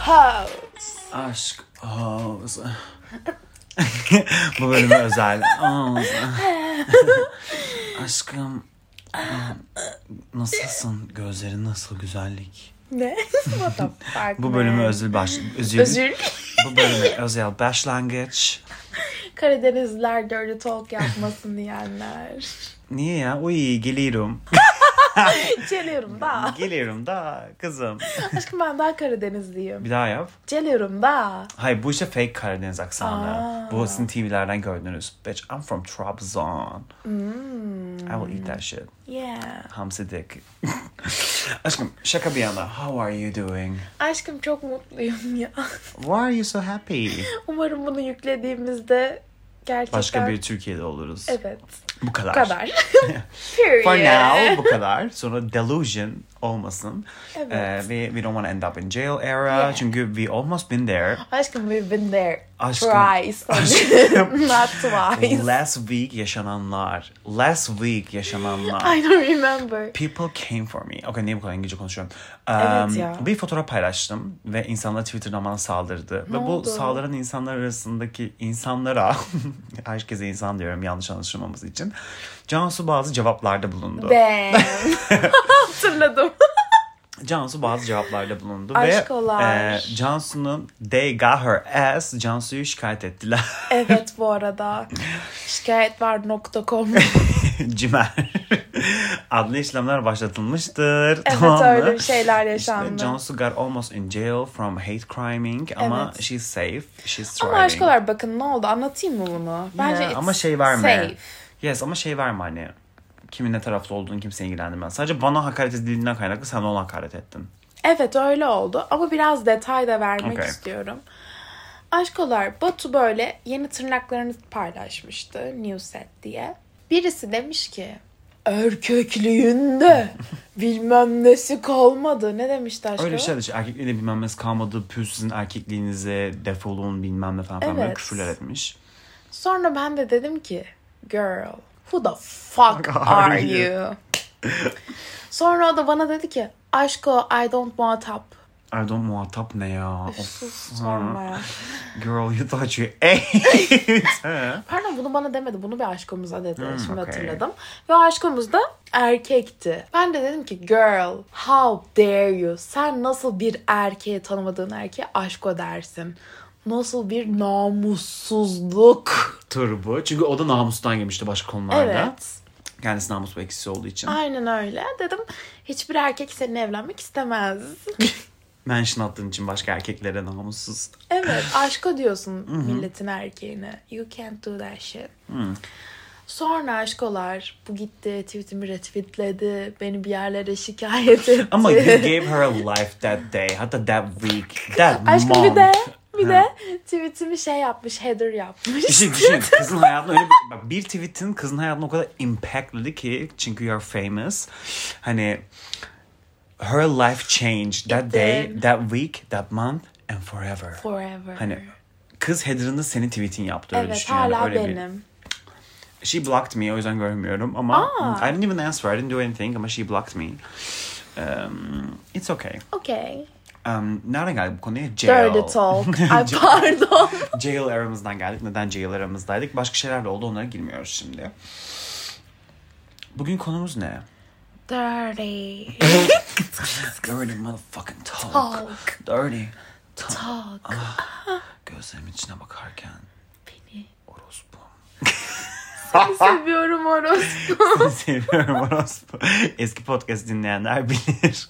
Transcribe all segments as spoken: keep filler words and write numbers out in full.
House. Aşk House. Bu bölüme özel. Aşkım. Nasılsın? Gözlerin nasıl güzellik? Ne? What the fuck, Bu bölüme man? özel baş... Özür. Özür. Bu bölüme özel başlangıç. Karadenizliler dirty talk yapmasın diyenler. Niye ya? Uy geliyorum. Geliyorum da. Geliyorum da kızım. Aşkım ben daha Karadenizliyim. Bir daha yap. Geliyorum da. Hayır bu işte fake Karadeniz aksanı. Aa. Bu sizin T V'lerden gördünüz. Bitch I'm from Trabzon. Mm. I will eat that shit. Yeah. Hamsi dick. Aşkım şaka bir yana. How are you doing? Aşkım çok mutluyum ya. Why are you so happy? Umarım bunu yüklediğimizde gerçekten... Başka bir Türkiye'de oluruz. Evet. Bu kadar. Bu kadar. Period. For now bu kadar. Sonra delusion olmasın. Evet. Ee, we, we don't want to end up in jail era. Yeah. Çünkü we almost been there. Aşkım we've been there. Aşkım. Twice. Aşkım. Not twice. Last week yaşananlar. Last week yaşananlar. I don't remember. People came for me. Okay, niye bu kadar İngilizce konuşuyorum? Evet Um, ya. Bir fotoğraf paylaştım ve insanlar Twitter'dan bana saldırdı. Ne ve bu oldu? saldıran insanlar arasındaki insanlara, herkese insan diyorum yanlış anlaşılmamız için, Cansu bazı cevaplarda bulundu. Damn. Hatırladım. Cansu bazı cevaplarda bulundu Aşkolar. ve e, Cansu'nun they got her ass, Cansu'yu şikayet ettiler. Evet bu arada. Şikayetvar nokta com. Cimer. Adli işlemler başlatılmıştır. Evet tamam mı? öyle bir şeyler yaşandı. İşte Cansu got almost in jail from hate criming ama Evet. she's safe. She's thriving. Ama aşkolar bakın ne oldu anlatayım mı bunu? Bence Yeah, it's ama şey verme. safe. Yes ama şey verme hani. Kimin ne tarafta olduğunu kimse ilgilendirmez. Sadece bana hakaret edildiğinden kaynaklı sen ona hakaret ettin. Evet öyle oldu ama biraz detay da vermek Okay. istiyorum. Aşkolar Batu böyle yeni tırnaklarını paylaşmıştı New Set diye. Birisi demiş ki erkekliğinde bilmem nesi kalmadı. Ne demişti aşkım? Öyle bir şey işte erkekliğinde bilmem nesi kalmadı. Püs sizin erkekliğinize defolun bilmem ne falan falan böyle Evet. küfürler etmiş. Sonra ben de dedim ki girl who the fuck Are are you? you? Sonra o da bana dedi ki aşko I don't want up. Erdoğan muhatap ne ya? Üf, Of. sus, sorma ya. Girl you thought you ate. Pardon bunu bana demedi. Bunu bir aşkomuza dedi. Hmm, Şimdi okay. hatırladım. Ve o aşkomuz da erkekti. Ben de dedim ki girl how dare you? Sen nasıl bir erkeği tanımadığın erkeğe aşko dersin? Nasıl bir namussuzluk. Tur bu. Çünkü o da namustan girmişti başka konularda. Evet. Kendisi namus bekçisi olduğu için. Aynen öyle. Dedim hiçbir erkek seninle evlenmek istemez. Mention attığın için başka erkeklere namussuz. Evet aşko diyorsun milletin erkeğine. You can't do that shit. Hmm. Sonra aşkolar bu gitti tweetimi retweetledi. Beni bir yerlere şikayet etti. Ama you gave her a life that day. Hatta that week. That Aşkım month. bir de bir Ha. de tweetimi şey yapmış, header yapmış. Düşün düşün. Kızın hayatına öyle bir, bak bir tweetin kızın hayatına o kadar impactladı ki çünkü you're famous. Hani her life changed that It day, did. that week, that month and forever. Forever. Hani kız header'ında senin tweetin yaptı öyle evet düşün. Yani hala öyle bir- benim. She blocked me o yüzden görmüyorum ama Aa. I didn't even answer, I didn't do anything ama she blocked me. Um, it's okay. Okay. Um, nereden geldik bu konuya? Jail. Dirty talk. Ay pardon. Jail aramızdan geldik. Neden jail aramızdaydık? Başka şeyler de oldu. Onlara girmiyoruz şimdi. Bugün konumuz ne? Dirty. Dirty motherfucking talk. Talk. Dirty talk. Talk. Ah, gözlerimin içine bakarken Beni. orospu. Seni seviyorum orospu. Seni seviyorum orospu. Eski podcast dinleyenler bilir.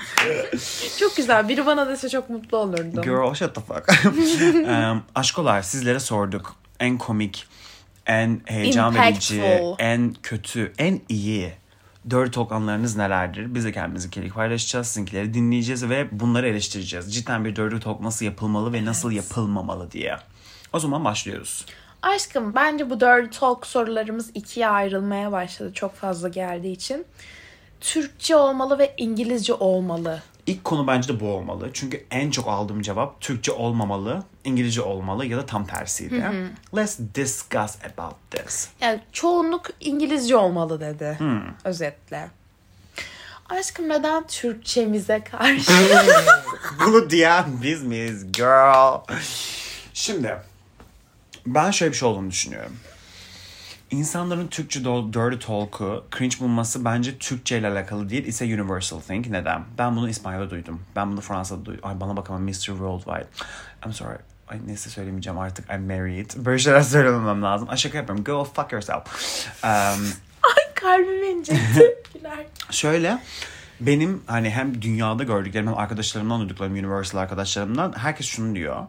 Çok güzel. Biri bana dese çok mutlu olurdum. Girl shut the fuck. um, aşkolar sizlere sorduk. En komik, en heyecan verici, Impactful. en kötü, en iyi dirty talk anlarınız nelerdir? Biz de kendimizinkileri paylaşacağız, sizinkileri dinleyeceğiz ve bunları eleştireceğiz. Cidden bir dirty talk nasıl yapılmalı ve nasıl yapılmamalı diye. O zaman başlıyoruz. Aşkım bence bu dirty talk sorularımız ikiye ayrılmaya başladı çok fazla geldiği için. Türkçe olmalı ve İngilizce olmalı. İlk konu bence de bu olmalı. Çünkü en çok aldığım cevap Türkçe olmamalı, İngilizce olmalı ya da tam tersiydi. Hı hı. Let's discuss about this. Yani çoğunluk İngilizce olmalı dedi. Hmm. Özetle. Aşkım neden Türkçemize karşı? Bunu diyen biz miyiz girl? Şimdi ben şöyle bir şey olduğunu düşünüyorum. İnsanların Türkçe dirty talk'u cringe bulması bence Türkçe ile alakalı değil. It's a universal thing. Neden? Ben bunu İspanya'da duydum. Ben bunu Fransa'da duydum. Ay bana bak ama mister Worldwide. I'm sorry. Ay neyse söylemeyeceğim artık. I'm married. Böyle şeyler söylememem lazım. Ay şaka yapıyorum. Go fuck yourself. Um, Ay kalbim inecekti. Şöyle benim hani hem dünyada gördüklerim hem arkadaşlarımdan duyduklarım, universal arkadaşlarımdan herkes şunu diyor.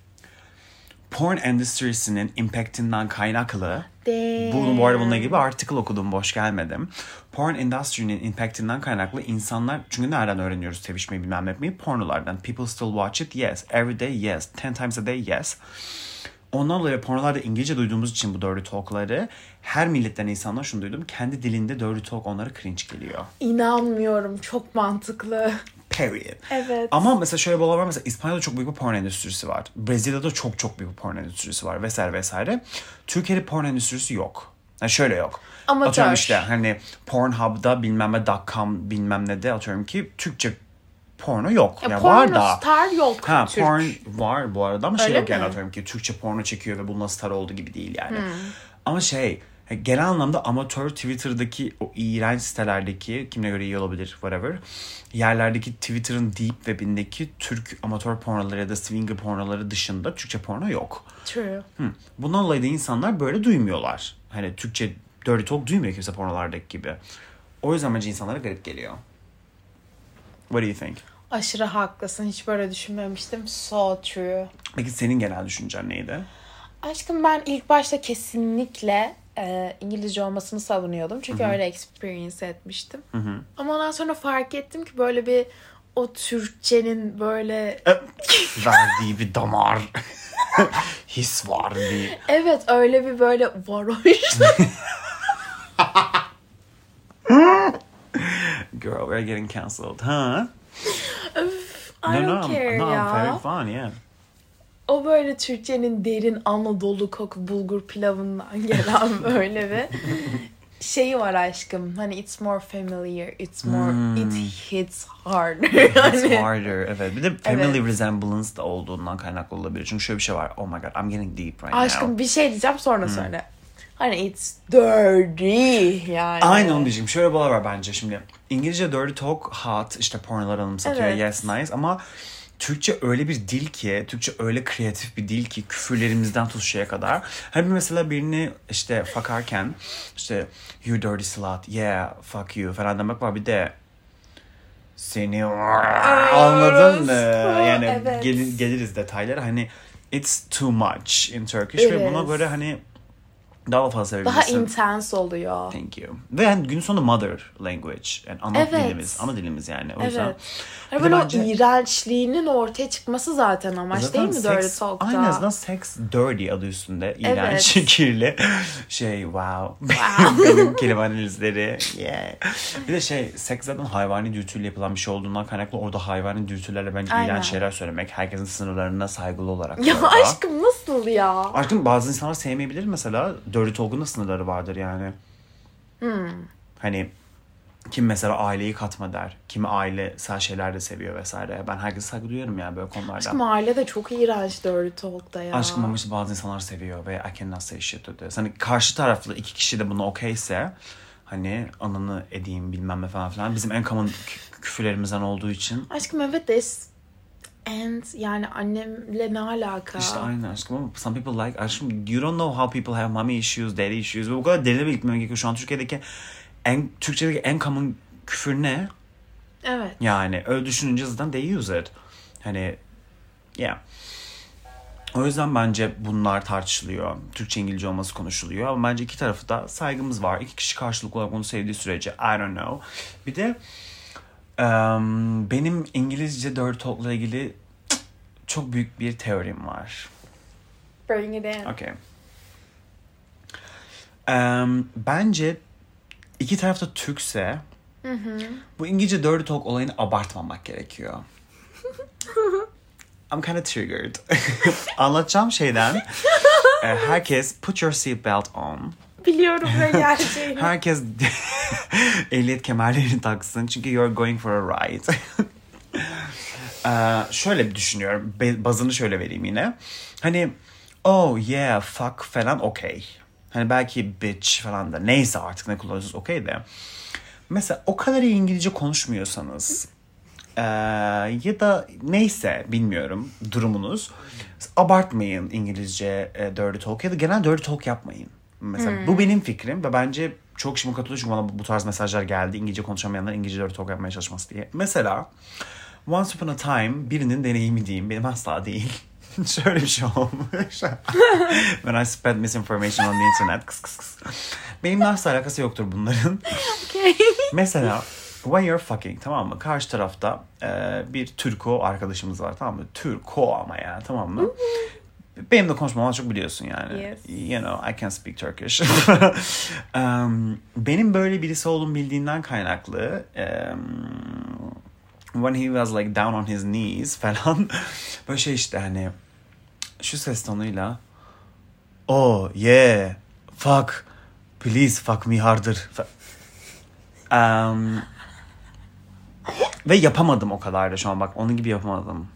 Porn endüstrisinin impactinden kaynaklı. Bu, bu arada bununla ilgili bir article okudum, boş gelmedim. Porn endüstrinin impactinden kaynaklı insanlar, çünkü nereden öğreniyoruz sevişmeyi bilmem etmeyi? Pornolardan. People still watch it, yes. Every day, yes. Ten times a day, yes. Ondan dolayı pornolarda İngilizce duyduğumuz için bu dirty talk'ları her milletten insanlar şunu duydum. Kendi dilinde dirty talk onlara cringe geliyor. İnanmıyorum. Çok mantıklı. Period. Evet. Ama mesela şöyle bir olay var. Mesela İspanya'da çok büyük bir porn endüstrisi var. Brezilya'da çok çok büyük bir porn endüstrisi var vesaire vesaire. Türkiye'de porn endüstrisi yok. Yani şöyle yok. Amatör. Atıyorum işte hani Pornhub'da bilmem ne .com bilmem ne de atıyorum ki Türkçe porno yok. Ya yani porno var da. star yok. Ha, Türk. porn var bu arada ama Öyle şey yok mi? yani atıyorum ki Türkçe porno çekiyor ve bununla star oldu gibi değil yani. Hmm. Ama şey genel anlamda amatör Twitter'daki o iğrenç sitelerdeki, kimine göre iyi olabilir whatever, yerlerdeki Twitter'ın deep web'indeki Türk amatör pornoları ya da swinger pornoları dışında Türkçe porno yok. True. Hı. Bundan dolayı da insanlar böyle duymuyorlar. Hani Türkçe dirty talk duymuyor kimse pornolardaki gibi. O yüzden bence insanlara garip geliyor. What do you think? Aşırı haklısın. Hiç böyle düşünmemiştim. So true. Peki senin genel düşüncen neydi? Aşkım ben ilk başta kesinlikle e, İngilizce olmasını savunuyordum. Çünkü Hı-hı. öyle experience etmiştim. Hı-hı. Ama ondan sonra fark ettim ki böyle bir o Türkçenin böyle... verdiği bir damar. His var bir... Evet öyle bir böyle varoş. Girl, we're getting cancelled, huh? Öf, I no, don't no, care no, ya. very fun, yeah. O böyle Türkçenin derin Anadolu koku bulgur pilavından gelen böyle bir şeyi var aşkım. Hani it's more familiar, it's more, hmm. it hits harder. It's harder, evet. Bir de family evet. resemblance da olduğundan kaynaklı olabilir. Çünkü şöyle bir şey var. Oh my god, I'm getting deep right aşkım, now. Aşkım bir şey diyeceğim sonra hmm. söyle. Hani it's dirty yani. Aynen onu diyeceğim. Şöyle bir olay var bence şimdi. İngilizce dirty talk hot, işte pornolar anımsatıyor. Evet. Yes, nice ama Türkçe öyle bir dil ki, Türkçe öyle kreatif bir dil ki küfürlerimizden tut şeye kadar. Hani mesela birini işte fakarken işte you dirty slut, yeah, fuck you falan demek var. Bir de seni anladın mı? Yani evet. gel, geliriz detaylara. Hani it's too much in Turkish it ve is. Buna böyle hani daha fazla sevebilirsin. Daha intense oluyor. Thank you. Ve yani gün sonunda mother language. Yani ana evet. dilimiz. Ana dilimiz yani. O yüzden. Evet. Yani böyle bence... o iğrençliğinin ortaya çıkması zaten amaç zaten değil mi seks, dirty talk'ta? Aynen azından sex dirty adı üstünde. İğrenç, evet. kirli. Şey wow. wow. Benim kelime analizleri. Yeah. Bir de şey seks zaten hayvani dürtüyle yapılan bir şey olduğundan kaynaklı orada hayvani dürtülerle bence aynen. iğrenç şeyler söylemek. Herkesin sınırlarına saygılı olarak. Ya orada. Aşkım nasıl ya? Aşkım bazı insanlar sevmeyebilir mesela. Dirty talk'un da sınırları vardır yani. Hmm. Hani kim mesela aileyi katma der. Kimi ailesel şeyler de seviyor vesaire. Ben herkese saygı duyuyorum yani böyle konularda. Aşkım aile de çok iğrenç dirty talk'ta ya. Aşkım ama işte bazı insanlar seviyor ve I cannot say shit to this. Hani karşı taraflı iki kişi de buna okeyse hani ananı edeyim bilmem ne falan filan. Bizim en common küfürlerimizden olduğu için. Aşkım evet de and yani annemle ne alaka? İşte aynı aşkım ama some people like aşkım you don't know how people have mommy issues, daddy issues ve bu kadar derine biriktirmem gerekiyor. Şu an Türkiye'deki en Türkçedeki en common küfür ne? Evet. Yani öyle düşününce zaten they use it. Hani yeah. O yüzden bence bunlar tartışılıyor. Türkçe İngilizce olması konuşuluyor ama bence iki tarafı da saygımız var. İki kişi karşılıklı olarak onu sevdiği sürece I don't know. Bir de um, benim İngilizce dirty talk'la ilgili çok büyük bir teorim var. Bring it in. Okay. Um, bence iki taraf da Türkse hı hı. bu İngilizce dirty talk olayını abartmamak gerekiyor. I'm kind of triggered. Anlatacağım şeyden herkes put your seatbelt on. Biliyorum ne geleceğini. Herkes ehliyet kemerlerini taksın. Çünkü you're going for a ride. ee, şöyle düşünüyorum. Bazını şöyle vereyim yine. Hani oh yeah fuck falan okey. Hani belki bitch falan da neyse artık ne kullanıyorsunuz okey de. Mesela o kadar iyi İngilizce konuşmuyorsanız ee, ya da neyse bilmiyorum durumunuz. Abartmayın İngilizce e, dirty talk ya da genel dirty talk yapmayın. Mesela hmm. bu benim fikrim ve bence çok kişi katılıyor çünkü bana bu tarz mesajlar geldi. İngilizce konuşamayanlar İngilizce dirty talk yapmaya çalışması diye. Mesela once upon a time birinin deneyimi diyeyim. Benim asla değil. Şöyle bir şey olmuş. When I spread misinformation on the internet. Kıs kıs kıs. Benimle asla alakası yoktur bunların. Okay. Mesela when you're fucking tamam mı? Karşı tarafta e, bir Türko arkadaşımız var tamam mı? Türko ama ya tamam mı? Benim de konuşmamı çok biliyorsun yani. Yes. You know I can speak Turkish. um, benim böyle birisi olduğumu bildiğinden kaynaklı um, when he was like down on his knees falan böyle şey işte hani şu ses tonuyla oh yeah fuck please fuck me harder um, ve yapamadım o kadar da şu an bak onun gibi yapamadım.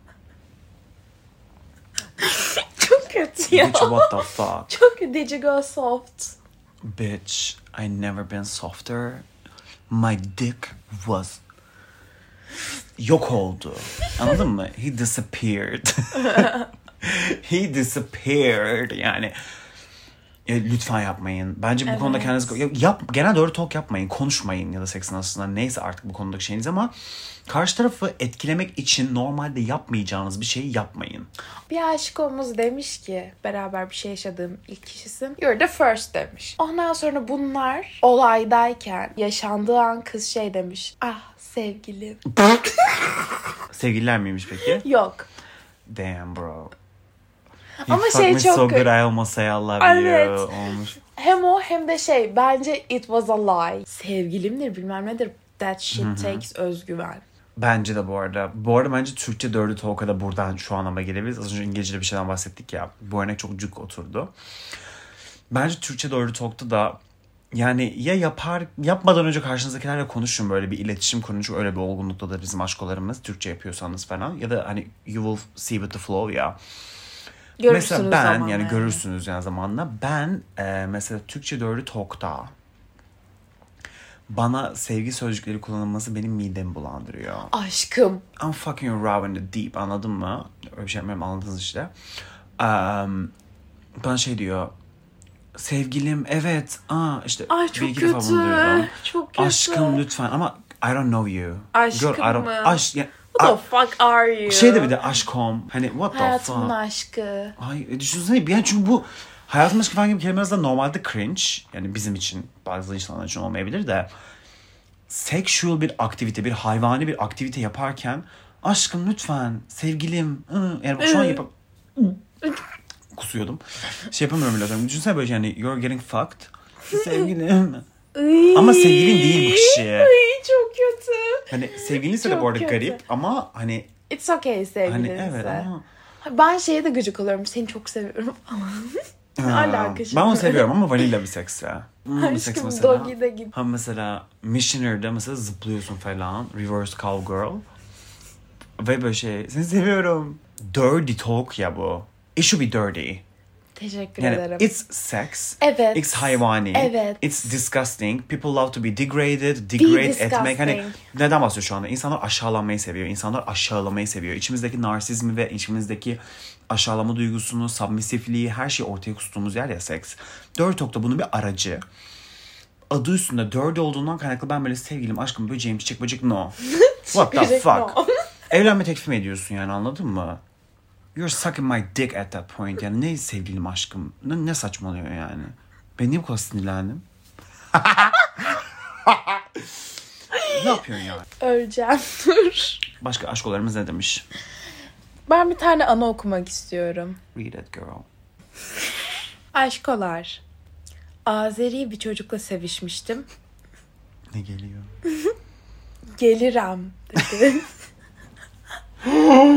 Çok kötü ya. Bitch what the fuck. Çok kötü. Did you go soft? Bitch I never been softer. My dick was yok oldu. Anladın mı? He disappeared. He disappeared. Yani ya, lütfen yapmayın. Bence bu evet. konuda kendiniz yap, genel doğru talk yapmayın. Konuşmayın ya da seksin aslında. Neyse artık bu konudaki şeyiniz ama karşı tarafı etkilemek için normalde yapmayacağınız bir şeyi yapmayın. Bir aşıkomuz demiş ki beraber bir şey yaşadığım ilk kişisin. You're the first demiş. Ondan sonra bunlar olaydayken yaşandığı an kız şey demiş. Ah sevgilim. Sevgililer miymiş peki? Yok. Damn bro. Ama şey çok so good I almost say I love evet. you olmuş. Hem o hem de şey bence it was a lie. Sevgilimdir bilmem nedir. That shit Hı-hı. takes özgüven. Bence de bu arada. Bu arada bence Türkçe dirty talk'a da buradan şu anlama gelebiliriz. Az önce İngilizce'de bir şeyden bahsettik ya. Bu örnek çok cuk oturdu. Bence Türkçe dirty talk'ta da yani ya yapar yapmadan önce karşınızdakilerle konuşun böyle bir iletişim kurun. Çünkü öyle bir olgunlukta da bizim aşkolarımız Türkçe yapıyorsanız falan. Ya da hani you will see with the flow ya. Görürsünüz mesela ben zamanla yani yani. görürsünüz yani zamanla. Ben e, mesela Türkçe dirty talk'ta bana sevgi sözcükleri kullanılması benim midemi bulandırıyor. Aşkım. I'm fucking you raw in the deep anladın mı? Öyle bir şey yapmıyorum anladınız işte. Um, bana şey diyor. Sevgilim evet. Aa, işte Ay çok bir iki kötü. defa bunu duydum. Çok kötü. Aşkım lütfen ama I don't know you. Aşkım Girl, I don't, mı? Aş, ya, What the fuck are you? Şey de bir de aşkom. Hani what the fuck. Hayatımın aşkı. Ay düşünsene bir an çünkü bu hayatım aşkı falan gibi kelimeler de normalde cringe. Yani bizim için bazı insanlar için olmayabilir de. Sexual bir aktivite, bir hayvani bir aktivite yaparken aşkım lütfen, sevgilim. Yani bak şu an yapam... Kusuyordum. Şey yapamıyorum bile. Düşünsene böyle yani you're getting fucked. Sevgilim. Ama sevgilin değil bu kişi. Ay, çok kötü. Hani sevgilinse de bu arada kötü. Garip ama hani... It's okay sevgilinse. Hani evet ama... Ben şeye de gıcık oluyorum. Seni çok seviyorum falan. Alakası. Ben onu seviyorum ama vanilla bir seks ya. Hmm, aşkım doggy de git. Ha mesela Missioner'da mesela zıplıyorsun falan. Reverse cowgirl. Ve böyle şey seni seviyorum. Dirty talk ya bu. It should be dirty. Teşekkür yani, ederim. It's sex. Evet. It's hayvani. Evet. It's disgusting. People love to be degraded. Degrade etmek. Hani neden bahsediyor şu anda? İnsanlar aşağılanmayı seviyor. İnsanlar aşağılamayı seviyor. İçimizdeki narsizmi ve içimizdeki aşağılama duygusunu, submissifliği, her şeyi ortaya kustuğumuz yer ya seks. Dirty talk'ta bunun bir aracı. Adı üstünde dirty olduğundan kaynaklı ben böyle sevgilim, aşkım, böceğim, çiçek böcek no. What the fuck? No. Evlenme teklif mi ediyorsun yani anladın mı? You're sucking my dick at that point. Yani ne sevgilim aşkım? Ne, ne saçmalıyor yani? Ben niye bu kadar sinirlendim? Ne yapıyorsun ya? Öleceğim. Dur. Başka aşkolarımız ne demiş? Ben bir tane anı okumak istiyorum. Read it girl. Aşkolar. Azeri bir çocukla sevişmiştim. Ne geliyor? Gelirim dedi.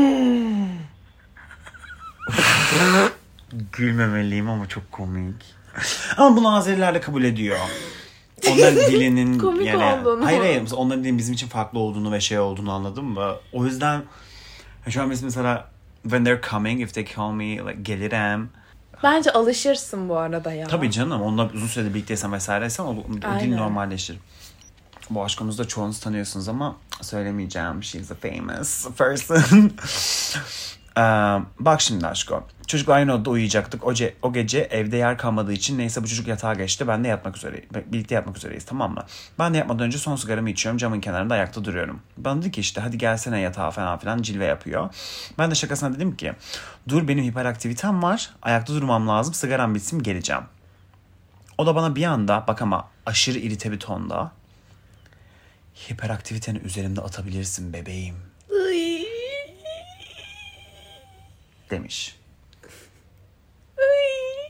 Gülmemeliyim ama çok komik. Ama bunu Azeriler de kabul ediyor. Onların dilinin Komik yani olduğunu. hayır hayır onların dilinin bizim için farklı olduğunu ve şey olduğunu anladın mı? O yüzden şu an mesela when they're coming if they call me like gelirim. Bence alışırsın bu arada ya. Tabii canım onunla uzun sürede birlikteysen vesaireysen o, o dil Aynen. normalleşir. Bu aşkımızı da çoğunuz tanıyorsunuz ama söylemeyeceğim. She's a famous person. Ee, bak şimdi aşko. Çocukla aynı odada uyuyacaktık. O, ce- o gece evde yer kalmadığı için neyse bu çocuk yatağa geçti. Ben de yatmak üzereyim. Birlikte yatmak üzereyiz, tamam mı? Ben de yatmadan önce son sigaramı içiyorum. Camın kenarında ayakta duruyorum. Bana dedi ki işte hadi gelsene yatağa falan filan cilve yapıyor. Ben de şakasına dedim ki dur benim hiperaktivitem var. Ayakta durmam lazım. Sigaram bitsin geleceğim. O da bana bir anda bak ama aşırı irite bir tonda hiperaktiviteni üzerimde atabilirsin bebeğim Iy. demiş. Iy.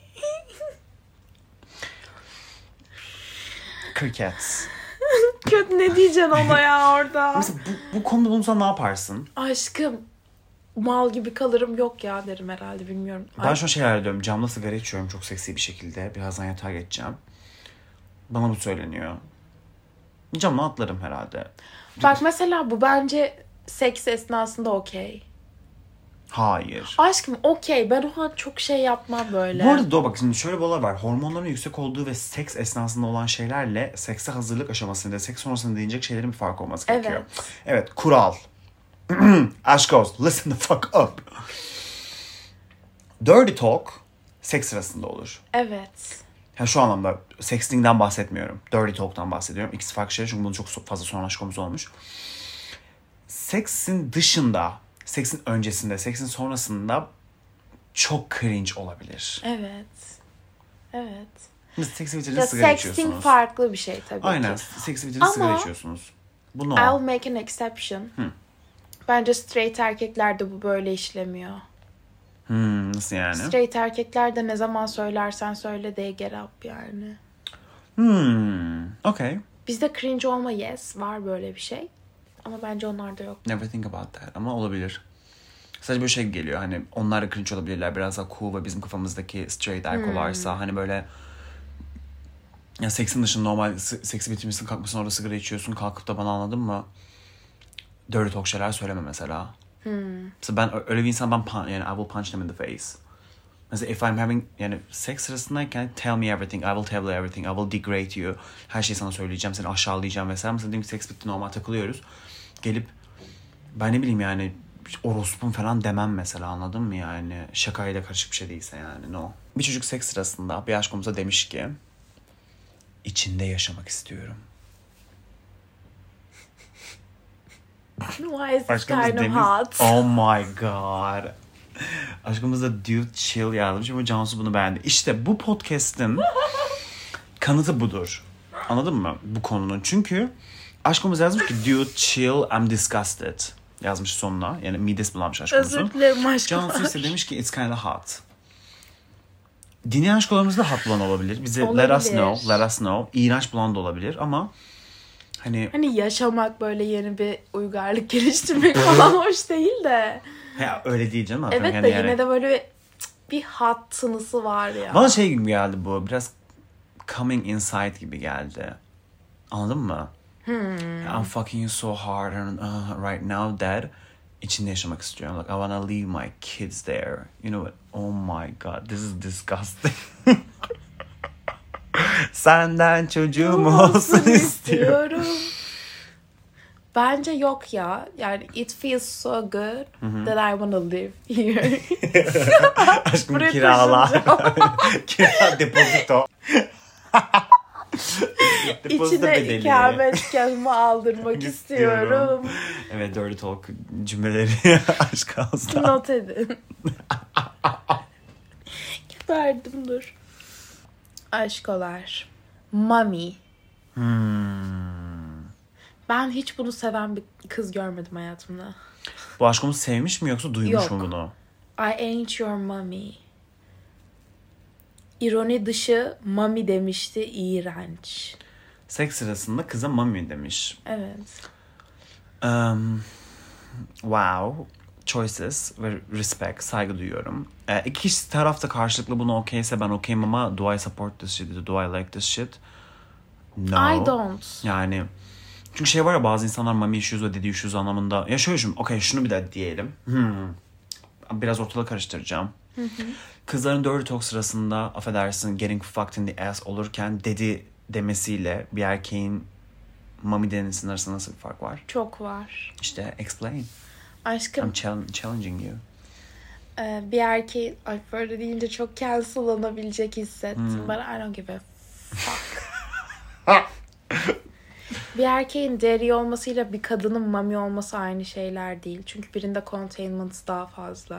Crickets. Kötü ne diyeceksin ona ya orada? Mesela bu, bu konuda bulunsa ne yaparsın? Aşkım mal gibi kalırım yok ya derim herhalde bilmiyorum. Ben Ay, şu an şey hayal ediyorum. Camla sigara içiyorum çok seksi bir şekilde. Birazdan yatağa geçeceğim. Bana bu söyleniyor. Camla atlarım herhalde. Bak mesela bu bence seks esnasında okey. Hayır. Aşkım okey ben o an çok şey yapmam böyle. Bu arada doğru bak şimdi şöyle bir olay var. Hormonların yüksek olduğu ve seks esnasında olan şeylerle sekse hazırlık aşamasında, seks sonrasında değinecek şeylerin bir farkı olması gerekiyor. Evet. Evet, kural. Aşkos, listen the fuck up. Dirty talk seks sırasında olur. Evet. Yani şu anlamda sexting'den bahsetmiyorum. Dirty talk'tan bahsediyorum. İkisi farklı şeyler çünkü bunun çok fazla son aşkımız olmuş. Seksin dışında, seksin öncesinde, seksin sonrasında çok cringe olabilir. Evet. Evet. Biz seks bitince Ya sigara sexting içiyorsunuz. farklı bir şey tabii Aynen. ki. Seks bitince sigara Ama- içiyorsunuz. Bu no. I'll make an exception. Bence straight erkeklerde bu böyle işlemiyor. Hmm, nasıl yani? Straight erkeklerde ne zaman söylersen söyle they get up yani. Hmm, okay. Bizde cringe olma yes var böyle bir şey. Ama bence onlarda yok. Never think about that. Ama olabilir. Sadece böyle şey geliyor hani onlar da cringe olabilirler. Biraz daha cool ve bizim kafamızdaki straight erkolarsa Hmm. hani böyle ya seksin dışında normal s- seksi bitirmişsin kalkmışsın orada sigara içiyorsun kalkıp da bana anladın mı? Dirty talk şeyler söyleme mesela. Hmm. Mesela ben ö- öyle bir insan ben pun- yani I will punch them in the face. Mesela if I'm having yani seks sırasındayken tell me everything, I will tell you everything, I will degrade you. Her şeyi sana söyleyeceğim, seni aşağılayacağım vesaire. Mesela diyelim ki seks bitti normal takılıyoruz. Gelip ben ne bileyim yani orospun falan demem mesela anladın mı yani? Şakayla karışık bir şey değilse yani no. Bir çocuk seks sırasında bir aşkımıza demiş ki içinde yaşamak istiyorum. Why is it Aşkımız kind of demiş, hot? oh my god. Aşkımız da dude chill yazmış ama Cansu bunu beğendi. İşte bu podcast'in kanıtı budur. Anladın mı bu konunun? Çünkü aşkımız yazmış ki dude chill I'm disgusted yazmış sonuna. Yani midesi bulanmış aşkımızın. Özür dilerim aşkım. Cansu ise demiş ki it's kind of hot. Dinleyen aşklarımız da hot bulan olabilir. Bize Olabilir. let us know, let us know. İğrenç bulan da olabilir ama hani Hani yaşamak böyle yeni bir uygarlık geliştirmek falan hoş değil de. ya öyle değil canım. Evet yani de yani- yine de böyle bir, bir hat tınısı var ya. Bana şey gibi geldi bu. Biraz coming inside gibi geldi. Anladın mı? Hmm. I'm fucking you so hard and uh, right now that içinde yaşamak istiyorum. Like I wanna leave my kids there. You know what? Oh my god, this is disgusting. Senden çocuğum olsun istiyorum. Bence yok ya. Yani it feels so good that I wanna live here. Aşkım Buraya kirala. taşınacağım. Kira depozito. Depozito İçine bedeli. ikametgahımı aldırmak istiyorum. Evet, dirty talk cümleleri aşk olsun. Not edin. Verdim dur. Aşkolar. Mami. Hmm. Ben hiç bunu seven bir kız görmedim hayatımda. Bu aşkımız sevmiş mi yoksa duymuş Yok. mu bunu? I ain't your mommy. İroni dışı mami demişti, iğrenç. Seks sırasında kıza mami demiş. Evet. Um, wow. choices ve respect, saygı duyuyorum. Ee, iki kişi taraf da karşılıklı bunu okeyse ben okeyim ama do I support this shit? Do I like this shit? No. I don't. Yani çünkü şey var ya, bazı insanlar mommy issues ve daddy issues anlamında. Ya şöyle şimdi okey şunu bir de diyelim. Hmm. Biraz ortalığı karıştıracağım. Hı hı. Kızların dirty talk sırasında affedersin getting fucked in the ass olurken daddy demesiyle bir erkeğin mommy demesinin arasında nasıl bir fark var? Çok var. İşte explain. Aşkım. I'm chall- challenging you. Ee, bir erkeği ay böyle deyince çok cancel'lanabilecek hissettim. Hmm. But I don't give a fuck. Bir erkeğin deri olmasıyla bir kadının mami olması aynı şeyler değil. Çünkü birinde containment daha fazla.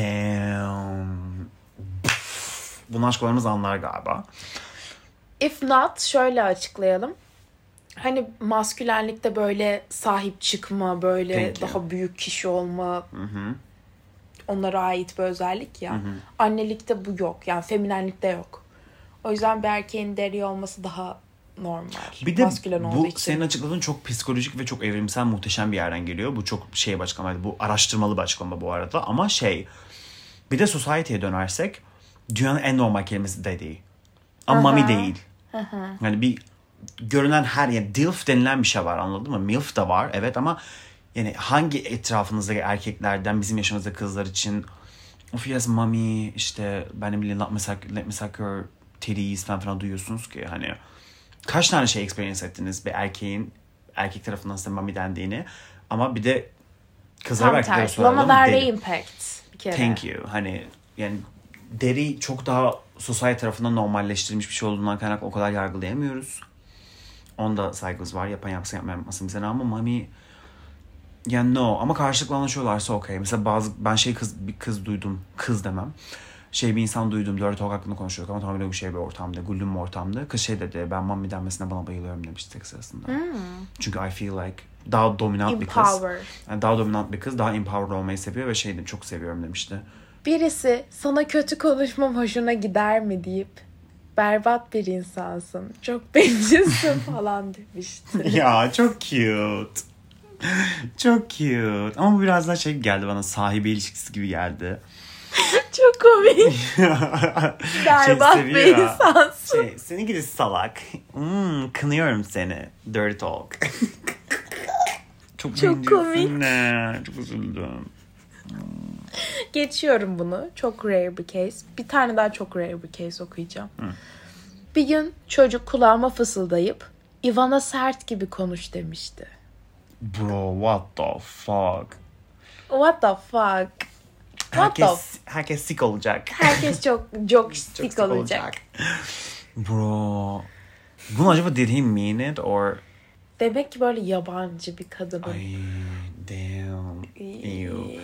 Damn. Bunu aşklarımız anlar galiba. If not şöyle açıklayalım. Hani maskülenlikte böyle sahip çıkma, böyle Thank you. daha büyük kişi olma, Hı-hı. onlara ait bir özellik ya. Hı-hı. Annelikte bu yok. Yani feminenlikte yok. O yüzden bir erkeğin deri olması daha normal. Bir de maskülen olduğu bu için. senin açıkladığın çok psikolojik ve çok evrimsel muhteşem bir yerden geliyor. Bu çok şey bir açıklamaydı. Bu araştırmalı bir açıklama bu arada. Ama şey, bir de society'ye dönersek dünyanın en normal kelimesi daddy. Ama Aha. mommy değil. Aha. Yani bir görünen her yer dilf denilen bir şey var, anladın mı? Milf de var evet ama yani hangi etrafınızdaki erkeklerden bizim yaşımızdaki kızlar için of yes mommy işte ben ne bileyim let me suck, let me suck your titties falan falan duyuyorsunuz ki hani kaç tane şey experience ettiniz bir erkeğin erkek tarafından size mommy dendiğini ama bir de kızlar ve erkeklere soralım. Lana Del Rey impact bir kere. Thank you. Hani yani deri çok daha society tarafından normalleştirilmiş bir şey olduğundan kaynaklı o kadar yargılayamıyoruz. Onda saygımız var. Yapan yapsın yapmayan yapmasın bize ne ama mami yani no ama karşılıklı anlaşıyorlarsa okey. Mesela bazı ben şey kız bir kız duydum. Kız demem. Şey bir insan duydum. Dört talk hakkında konuşuyorduk ama tamamen bir şey bir ortamda. Güllüm bir ortamda. Kız şey dedi. Ben mami denmesine bana bayılıyorum demişti tek sırasında. Hmm. Çünkü I feel like daha dominant bir kız. Empower. Yani daha dominant bir kız. Daha empowered olmayı seviyor ve şey dedim çok seviyorum demişti. Birisi sana kötü konuşmam hoşuna gider mi deyip berbat bir insansın, çok bencilsin falan demişti. Ya çok cute. Çok cute. Ama bu biraz daha şey geldi bana, sahibi ilişkisi gibi geldi. Çok komik. Berbat Şey bir seviyor ya. insansın. Şey, seni gidi salak. Hmm, kınıyorum seni. Dirty talk. Çok, Çok bencilsin komik. Ne? Çok üzüldüm. Geçiyorum bunu. Çok rare bir case. Bir tane daha çok rare bir case okuyacağım. Hı. Bir gün çocuk kulağıma fısıldayıp Ivana sert gibi konuş demişti. Bro, what the fuck? What the fuck? What the Herkes, herkes sick olacak. Herkes çok çok Çok sick sick olacak. Bro. Bunu acaba did he mean it or... Demek ki böyle yabancı bir kadının. Ay, damn. Ew.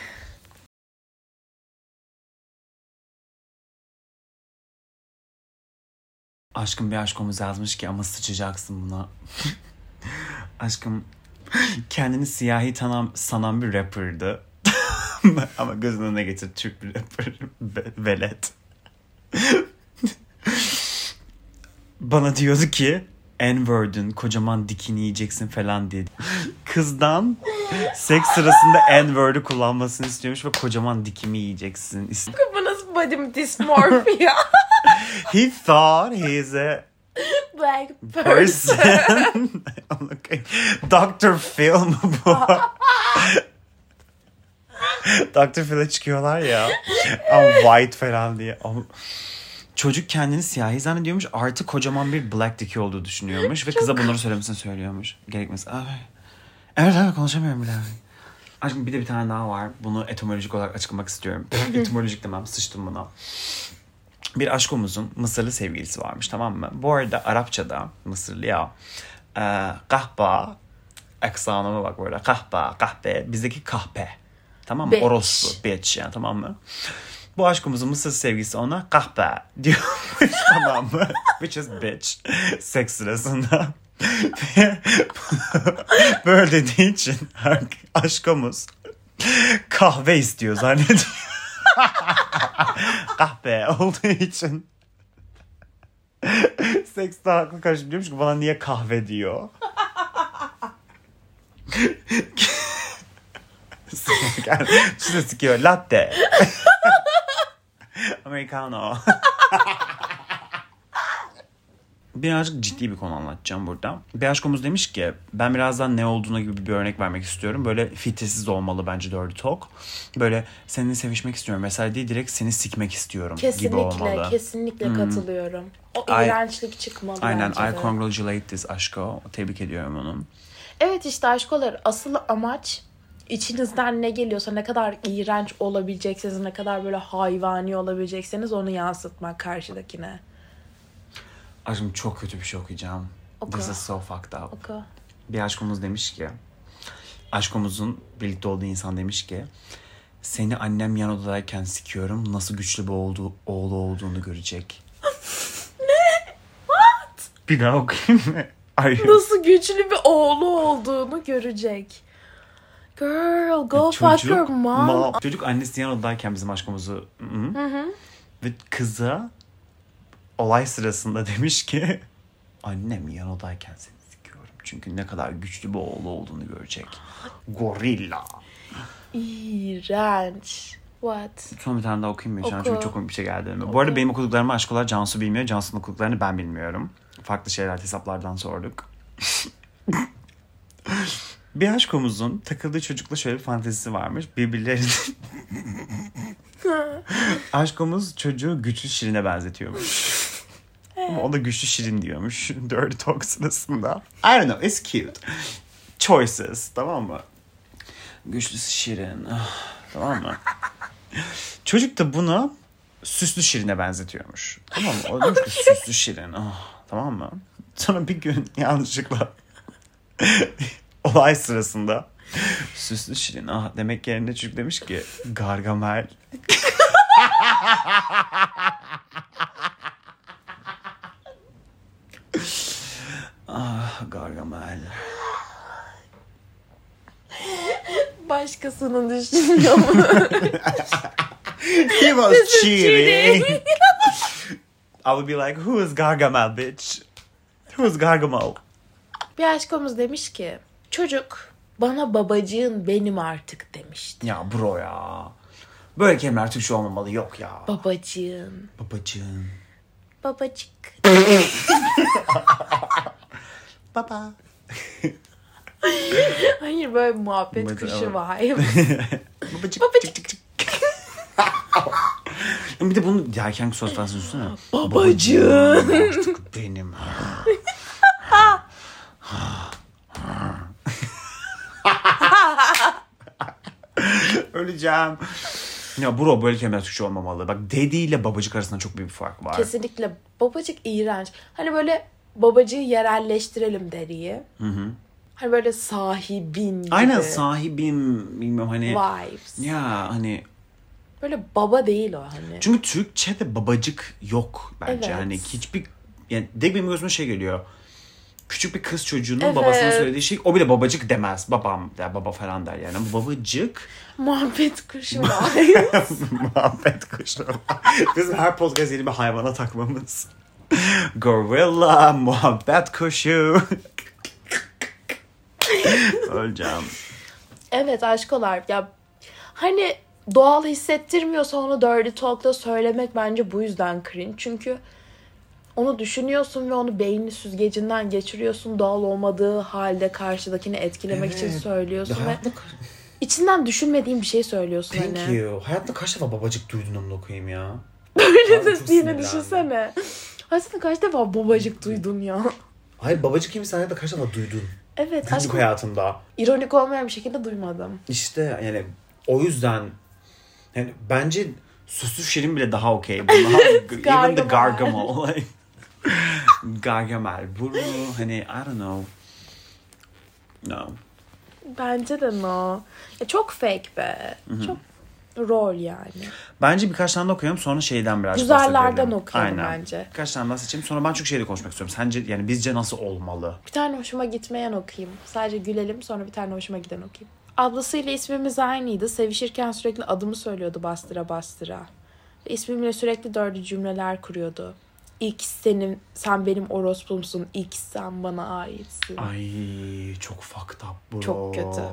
Aşkım bir aşkımız yazmış ki ama sıçacaksın buna. Aşkım kendini siyahi tanam, sanan bir rapper'dı. Ama gözünün önüne getir Türk bir rapper. Be- velet. Bana diyordu ki N-word'ün kocaman dikini yiyeceksin falan dedi. Kızdan seks sırasında N-word'ü kullanmasını istiyormuş ve kocaman dikimi yiyeceksin. Bu nasıl body dysmorphia? He thought he's a Black person. person. Okay. doktor Phil mu bu? doktor Phil'e çıkıyorlar ya. I'm white falan diye. Çocuk kendini siyahi zannediyormuş. Artı kocaman bir black dick olduğu düşünüyormuş. Ve kıza bunları söylemesini söylüyormuş. Gerekmez. Ay. Evet evet konuşamıyorum bile. Aşkım bir de bir tane daha var. Bunu etimolojik olarak açıklamak istiyorum. Etimolojik demem. Sıçtım buna. Bir aşkomuzun Mısırlı sevgilisi varmış, tamam mı? Bu arada Arapçada Mısırlı ya e, kahpa aksanıma bak böyle kahpa kahpe bizdeki kahpe, tamam mı? Bitch. Orospu bitch yani, tamam mı? Bu aşkımızın Mısır sevgilisi ona kahpe diyormuş tamam mı? Which is bitch seks sırasında. Böyle dediği için aşkımız kahve istiyor zannediyor. Kahpe olduğu için seksle haklı karışık diyormuş ki bana niye kahve diyor. Şu da sikiyor. Latte. Americano. Birazcık ciddi bir konu anlatacağım burada. Bir aşkomuz demiş ki ben birazdan ne olduğuna gibi bir örnek vermek istiyorum. Böyle filtresiz olmalı bence Dirty Talk. Böyle seninle sevişmek istiyorum mesela değil, direkt seni sikmek istiyorum kesinlikle, gibi olmalı. Kesinlikle kesinlikle hmm. katılıyorum. O I, iğrençlik çıkmalı aynen, bence de. I congratulate this aşko. Tebrik ediyorum onu. Evet işte aşkolar, asıl amaç içinizden ne geliyorsa, ne kadar iğrenç olabilecekseniz, ne kadar böyle hayvani olabilecekseniz onu yansıtmak karşıdakine. Aşkım çok kötü bir şey okuyacağım. Oku. This is so fucked up. Oku. Bir aşkomuz demiş ki, aşkomuzun birlikte olduğu insan demiş ki, seni annem yan odadayken sikiyorum, nasıl güçlü bir oğlu, oğlu olduğunu görecek. Ne? What? Bir daha okuyayım mı? Hayır. Nasıl güçlü bir oğlu olduğunu görecek. Girl, go fuck your mom. Ma- Çocuk annesi yan odadayken bizim aşkımızı hı hı. Ve kıza olay sırasında demiş ki annem yan odayken seni sikiyorum. Çünkü ne kadar güçlü bir oğlu olduğunu görecek. Gorilla. İğrenç. What? Son bir tane daha okuyayım mı? Oku. Çünkü çok komik bir şey geldi. Oku. Bu arada benim okuduklarımı aşkolar Cansu bilmiyor. Cansu'nun okuduklarını ben bilmiyorum. Farklı şeyler, hesaplardan sorduk. Bir aşkomuzun takıldığı çocukla şöyle bir fantezisi varmış. Birbirlerinin aşkomuz çocuğu güçlü Şirin'e benzetiyormuş. Ama o da güçlü Şirin diyormuş Dirty Talk sırasında. I don't know, it's cute. Choices, tamam mı? Güçlü Şirin, tamam mı? Çocuk da bunu süslü Şirin'e benzetiyormuş. Tamam mı? O demiş ki süslü Şirin, oh, tamam mı? Sonra bir gün yanlışlıkla olay sırasında süslü Şirin ah demek yerine çocuk demiş ki Gargamel. Ah Gargamel. Başkasının düşünüyor mu? He was cheating. I would be like, who is Gargamel bitch? Who is Gargamel? Bir aşkomuz demiş ki çocuk bana babacığın benim artık demişti. Ya bro ya. Böyle kelimeler Türkçe olmamalı, yok ya. Babacığın. Babacığın. Babacık. Baba. Hayır, böyle muhabbet Babacık, kuşu evet. vibe. Babacık. Babacık. Çık, çık, çık. Bir de bunu derken söz falan düşünsene. Babacığım. Artık benim. Öleceğim. Ya bro, böyle kelimeler Türkçe olmamalı. Bak daddy ile babacık arasında çok büyük bir fark var. Kesinlikle. Babacık iğrenç. Hani böyle babacığı yerelleştirelim deriyi. Hı hı. Hani böyle sahibin gibi. Aynen, sahibim, bilmiyorum hani. Vibes. Ya hani. Böyle baba değil o hani. Çünkü Türkçe'de babacık yok bence. Evet. Hani hiçbir, yani de benim gözüme şey geliyor. Küçük bir kız çocuğunun Evet. babasına söylediği şey, o bile babacık demez. Babam der, baba falan der yani. Ama babacık. Muhabbet kuşu var. Muhabbet kuşu. Bizim her podcast yeni bir hayvana takmamız. Gorilla, muhabbet kuşu. Öleceğim. Evet aşkolar. Ya hani doğal hissettirmiyorsa onu Dirty Talk'ta söylemek bence bu yüzden cringe. Çünkü onu düşünüyorsun ve onu beynini süzgecinden geçiriyorsun. Doğal olmadığı halde karşıdakini etkilemek Evet. için söylüyorsun Ya ve hayatta, içinden düşünmediğin bir şey söylüyorsun thank hani. you. Hayatta kaç defa babacık duydun onu okuyayım ya. Böyle Abi, de çok yine sinirlendim. düşünsene. Aslında kaç defa babacık duydun ya. Hayır, babacık kimse hayatta kaç defa duydun? Evet Günlük aşkım. hayatında. İronik olmayan bir şekilde duymadım. İşte yani o yüzden yani bence süslü Şirin bile daha okey. Daha, even the Gargamel. Like, Gargamel. Bu hani I don't know. No. Bence de no. Ya çok fake be. Hı-hı. Çok rol yani. Bence birkaç tane de okuyalım, sonra şeyden biraz güzellerden bahsedelim. okuyalım Aynen. bence. Birkaç tane daha seçeyim. Sonra ben çok şeyle konuşmak istiyorum. Sence yani bizce nasıl olmalı? Bir tane hoşuma gitmeyen okuyayım. Sadece gülelim, sonra bir tane hoşuma giden okuyayım. Ablasıyla ismimiz aynıydı. Sevişirken sürekli adımı söylüyordu bastıra bastıra. Ve ismimle sürekli dördü cümleler kuruyordu. İlk senin, sen benim orospumsun. İlk sen bana aitsin. Ay çok fucked up bro. Çok kötü.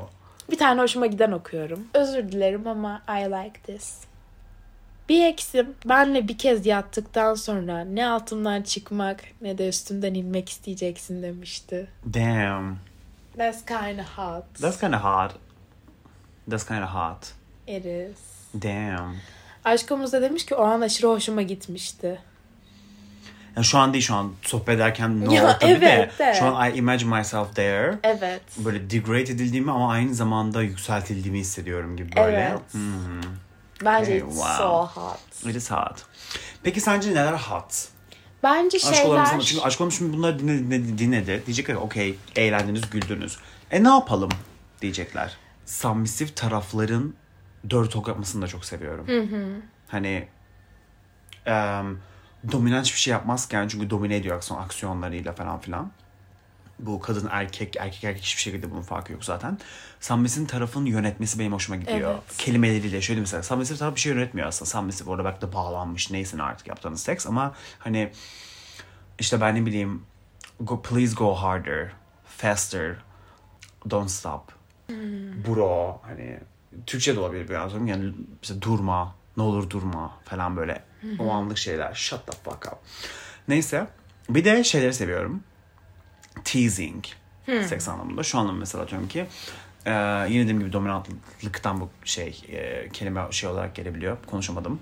Bir tane hoşuma giden okuyorum. Özür dilerim ama I like this. Bir eksim benle bir kez yattıktan sonra ne altımdan çıkmak ne de üstümden inmek isteyeceksin demişti. Damn. That's kind of hot. That's kind of hot. That's kind of hot. It is. Damn. Aşkımız da demiş ki o an aşırı hoşuma gitmişti. Yani şu an değil, şu an sohbet ederken no Ya, tabii evet, de. de. Şu an I imagine myself there. Evet. Böyle degrade edildiğimi ama aynı zamanda yükseltildiğimi hissediyorum gibi böyle. Evet. Hmm. Bence Hey, it's wow. so hot. It is hot. Peki sence neler hot? Bence Aşk şeyler... olalım, çünkü aşk olalım şimdi bunları dinledi, dinledi, dinledi. Diyecekler okey, eğlendiniz, güldünüz. E ne yapalım diyecekler. Submissive tarafların dirty talk yapmasını da çok seviyorum. Hı hı. Hani um, dominant hiçbir şey yapmazken, çünkü domine ediyor aksiyon, aksiyonlarıyla falan filan. Bu kadın erkek, erkek erkek hiçbir şekilde bunun farkı yok zaten. Submissive tarafın yönetmesi benim hoşuma gidiyor. Evet. Kelimeleriyle şöyle mesela. Submissive taraf bir şey yönetmiyor aslında. Submissive orada belki de bağlanmış, neyse artık yaptığınız seks ama hani işte ben ne bileyim, go, please go harder, faster, don't stop. Hmm. Bro, hani Türkçe de olabilir biraz. Yani mesela durma, ne olur durma falan böyle. Hmm. O anlık şeyler. Shut the fuck up. Neyse. Bir de şeyleri seviyorum. Teasing. Hmm. Seks anlamında. Şu anlamda mesela atıyorum ki e, yine dediğim gibi dominantlıktan bu şey e, kelime şey olarak gelebiliyor. Konuşamadım.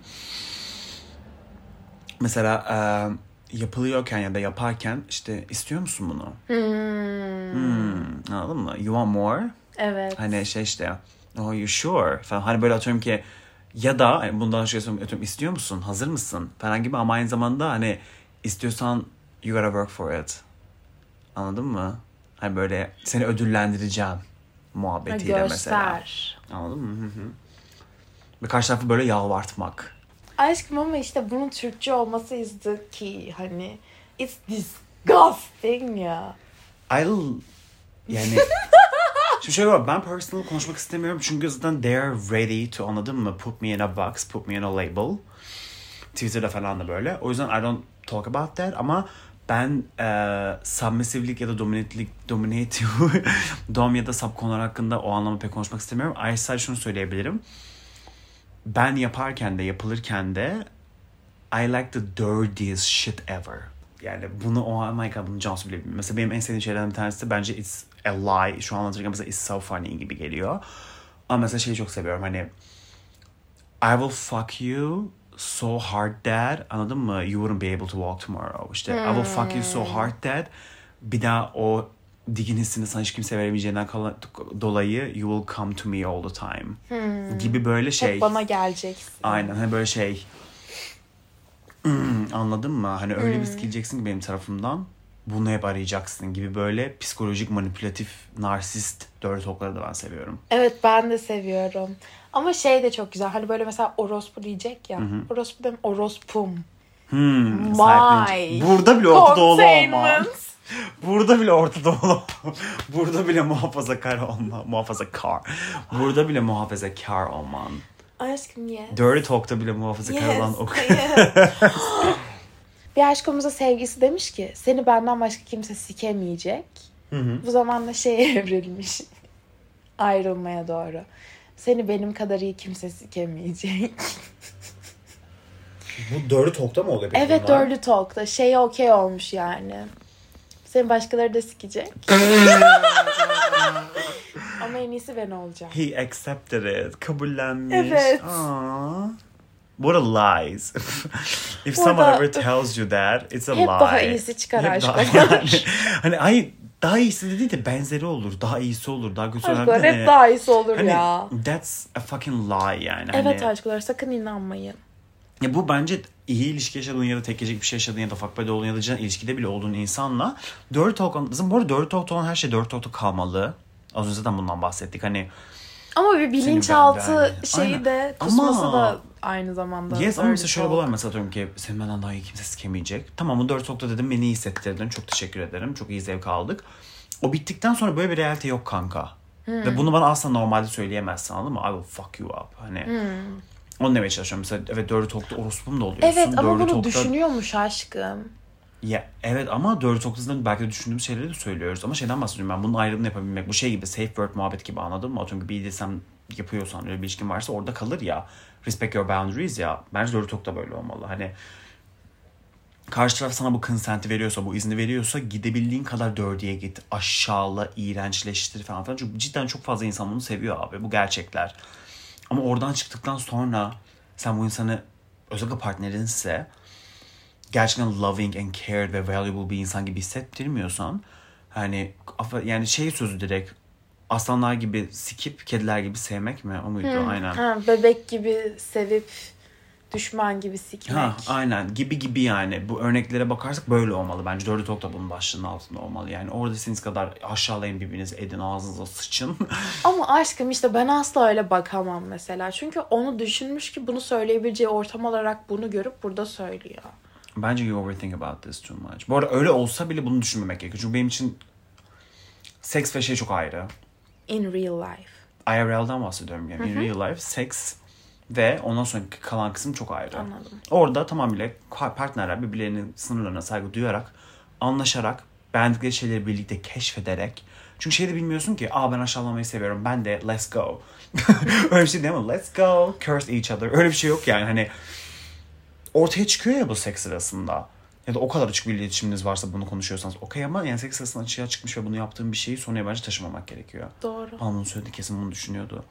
Mesela e, yapılıyorken ya da yaparken işte istiyor musun bunu? Hmm. Hmm, anladın mı? You want more? Evet. Hani şey işte oh you sure falan. Hani böyle atıyorum ki ya da hani bundan şey söylüyorum, istiyor musun? Hazır mısın? Falan gibi ama aynı zamanda hani istiyorsan you gotta work for it. Anladın mı? Hani böyle seni ödüllendireceğim muhabbetiyle ha, mesela. Anladın mı? Hı hı. Ve karşı tarafı böyle yalvartmak. Aşkım ama işte bunun Türkçe olması is the key. Hani it's disgusting ya. I'll yani şimdi şöyle var, ben personal konuşmak istemiyorum çünkü zaten they're ready to, anladın mı? Put me in a box, put me in a label. Twitter'da falan da böyle. O yüzden I don't talk about that ama ben e, submissive'lik ya da dominantlik, dominative, dom ya da sub konular hakkında o anlamda pek konuşmak istemiyorum. Ayrıca sadece şunu söyleyebilirim. Ben yaparken de yapılırken de I like the dirtiest shit ever. Yani bunu o oh my god bunu Cansu bile bilmiyor. Mesela benim en sevdiğim şeylerden bir tanesi de bence it's a lie. Şu an anlatırken mesela it's so funny gibi geliyor. Ama mesela şeyi çok seviyorum hani I will fuck you so hard that, anladın mı? You wouldn't be able to walk tomorrow. İşte hmm. I will fuck you so hard that bir daha o digin hissini sana hiç kimse veremeyeceğinden dolayı you will come to me all the time. Hmm. Gibi böyle şey. Hep bana geleceksin. Aynen hani böyle şey. Hmm, anladın mı? Hani öyle hmm. bir geleceksin ki benim tarafımdan bunu hep arayacaksın gibi böyle psikolojik, manipülatif, narsist dirty talk'ları da ben seviyorum. Evet ben de seviyorum. Ama şey de çok güzel. Hani böyle mesela orospu diyecek ya. Hı hı. Orospu dem orospum. Hmm, My. Burada bile Orta Doğulu olmam. Burada bile Orta Doğulu olmam. Burada bile muhafazakar olmam. Muhafazakar. Burada bile muhafazakar olman. Aşkım yes. Dirty Talk'ta bile muhafazakar yes, olan okuyor. Yes. Bir aşkımıza sevgisi demiş ki seni benden başka kimse sikemeyecek. Hı hı. Bu zamanla şey evrilmiş. Ayrılmaya doğru. Seni benim kadar iyi kimse sikemeyecek. Bu Dirty Talk'ta mı oluyor peki? Evet bunlar? Dirty Talk'ta. Şey okey olmuş yani. Seni başkaları da sikecek. Ama en iyisi ben olacağım. He accepted it. Kabullenmiş. Evet. Aww. What a lies. If someone ever tells you that, it's a hep lie. Hep daha iyisi çıkar aşkım. Hani ay daha iyisi de değil de benzeri olur. Daha iyisi olur. Daha kötüsü olur. Aşklar hep daha iyisi olur hani, ya. That's a fucking lie yani. Evet hani, aşklar sakın inanmayın. Ya bu bence iyi ilişki yaşadığın ya da tek gecelik bir şey yaşadığın ya da fuck buddy olduğun ya da cidden ilişkide bile olduğun insanla dirty talk, bizim bu arada dirty talk olan her şey dirty talk'ta kalmalı. Az önce zaten bundan bahsettik. Hani ama bir bilinçaltı şeyi aynen. de kusması ama, da aynı zamanda. Yes ama mesela şöyle olur mesela diyorum ki senin benden daha iyi kimse sikemeyecek. Tamam bu dirty talk'ta dedim beni iyi hissettirdin. Çok teşekkür ederim. Çok iyi zevk aldık. O bittikten sonra böyle bir realite yok kanka. Hmm. Ve bunu bana asla normalde söyleyemezsin anladın mı? I will fuck you up. Hani hmm. onu demeye çalışıyorum. Mesela evet dirty talk'ta orospum da oluyorsun. Evet ama dirty bunu talk'ta... düşünüyormuş aşkım. Ya evet ama Dirty Talk'ta belki de düşündüğümüz şeyleri de söylüyoruz. Ama şeyden bahsediyorum ben. Bunun ayrımını yapabilmek. Bu şey gibi safe word muhabbet gibi, anladın mı? Çünkü B D S M yapıyorsan, öyle bir ilişkin varsa orada kalır ya. Respect your boundaries ya. Bence Dirty Talk da böyle olmalı. Hani karşı taraf sana bu consent'i veriyorsa, bu izni veriyorsa gidebildiğin kadar dirty'ye git. Aşağıla, iğrençleştir falan filan. Çünkü cidden çok fazla insan bunu seviyor abi. Bu gerçekler. Ama oradan çıktıktan sonra sen bu insanı, özellikle partnerinse, gerçekten loving and cared ve valuable bir insan gibi hissettirmiyorsan, hani yani şey sözü direkt, aslanlar gibi sikip kediler gibi sevmek mi? O muydu? Hmm. Aynen. Ha, bebek gibi sevip düşman gibi sikmek. Ha, aynen gibi gibi yani. Bu örneklere bakarsak böyle olmalı. Bence Dirty Talk da bunun başlığının altında olmalı. Yani orada istediğiniz kadar aşağılayın birbirinizi, edin, ağzınıza sıçın. Ama aşkım işte ben asla öyle bakamam mesela. Çünkü onu düşünmüş ki bunu söyleyebileceği ortam olarak bunu görüp burada söylüyor. Bence you overthink about this too much. Bu arada öyle olsa bile bunu düşünmemek gerekiyor. Çünkü benim için seks ve şey çok ayrı. In real life. I R L'den bahsediyorum yani. In real life, seks ve ondan sonraki kalan kısım çok ayrı. Anladım. Orada tamamıyla partnerler birbirlerinin sınırlarına saygı duyarak, anlaşarak, beğendikleri şeyleri birlikte keşfederek. Çünkü şey de bilmiyorsun ki, aa ben aşağılamayı seviyorum, ben de let's go. Öyle bir şey değil mi? Let's go, curse each other. Öyle bir şey yok yani. Hani ortaya çıkıyor ya bu seks sırasında. Ya da o kadar açık bir iletişiminiz varsa bunu konuşuyorsanız okey, ama yani seks sırasında açığa çıkmış ve bunu yaptığın bir şeyi sonraya bence taşımamak gerekiyor. Doğru. Ama bunu söyledi, kesin bunu düşünüyordu.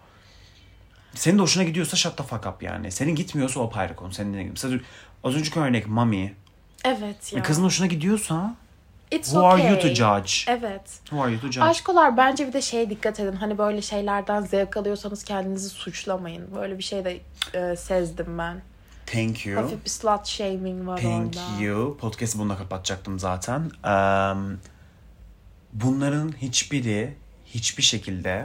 Senin de hoşuna gidiyorsa shut the fuck up yani. Senin gitmiyorsa o ayrı konu. Senin de mesela az önceki örnek Mami. Evet ya. Kızın hoşuna gidiyorsa It's who okay. are you to judge? Evet. Who are you to judge? Aşkolar, bence bir de şeye dikkat edin. Hani böyle şeylerden zevk alıyorsanız kendinizi suçlamayın. Böyle bir şey de e, sezdim ben. Thank you. Hafif bir slut shaming var Thank orada. Thank you. Podcast'ı bununla kapatacaktım zaten. Um, bunların hiçbiri hiçbir şekilde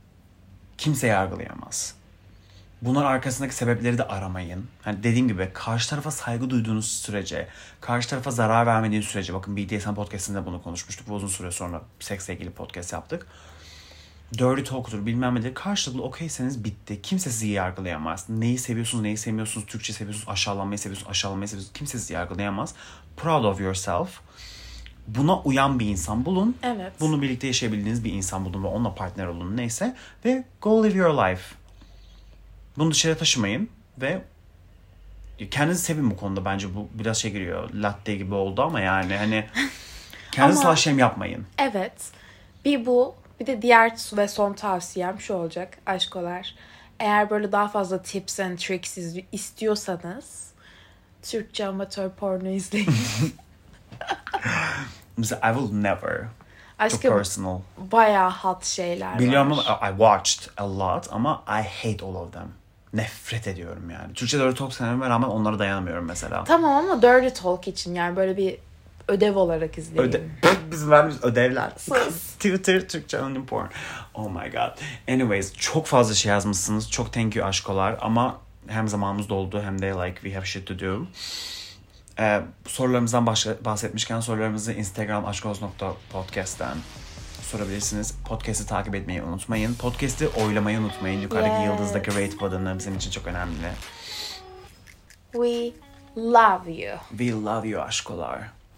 kimse yargılayamaz. Bunların arkasındaki sebepleri de aramayın. Hani dediğim gibi karşı tarafa saygı duyduğunuz sürece, karşı tarafa zarar vermediğiniz sürece, bakın B D S M podcast'inde bunu konuşmuştuk. Uzun süre sonra seksle ilgili podcast yaptık. Dirty Talk'tur bilmem nedir. Karşılıklı okeyseniz bitti. Kimse sizi yargılayamaz. Neyi seviyorsunuz, neyi sevmiyorsunuz, Türkçe seviyorsunuz, aşağılamayı seviyorsunuz, aşağılamayı seviyorsunuz. Kimse sizi yargılayamaz. Proud of yourself. Buna uyan bir insan bulun. Evet. Bunu birlikte yaşayabildiğiniz bir insan bulun ve onunla partner olun neyse. Ve go live your life. Bunu dışarı taşımayın ve kendinizi sevin bu konuda. Bence bu biraz şey giriyor, latte gibi oldu ama yani hani kendinizi Ama, slut yapmayın. Evet. Bir bu, bir de diğer ve son tavsiyem şu olacak aşkolar. Eğer böyle daha fazla tips and tricks istiyorsanız Türkçe amatör porno izleyin. Mesela I will never. Aşkım, çok personal. Bayağı hot şeyler Biliyorum var. ama I watched a lot ama I hate all of them. Nefret ediyorum yani. Türkçe Dirty Talk sevmeme rağmen onlara dayanamıyorum mesela. Tamam ama Dirty Talk için yani böyle bir ödev olarak izleyin. Öde Bizim verdiğimiz ödevler. Sus. Twitter, Türkçe only porn. Oh my god. Anyways, çok fazla şey yazmışsınız. Çok thank you aşkolar ama hem zamanımız doldu hem de like we have shit to do. Ee, sorularımızdan başla- bahsetmişken sorularımızı Instagram aşkoz nokta podcast'ten sorabilirsiniz. Podcast'i takip etmeyi unutmayın. Podcast'i oylamayı unutmayın. Yukarıdaki Yes. yıldızdaki rate buton'ı bizim için çok önemli. We love you. We love you aşkolar.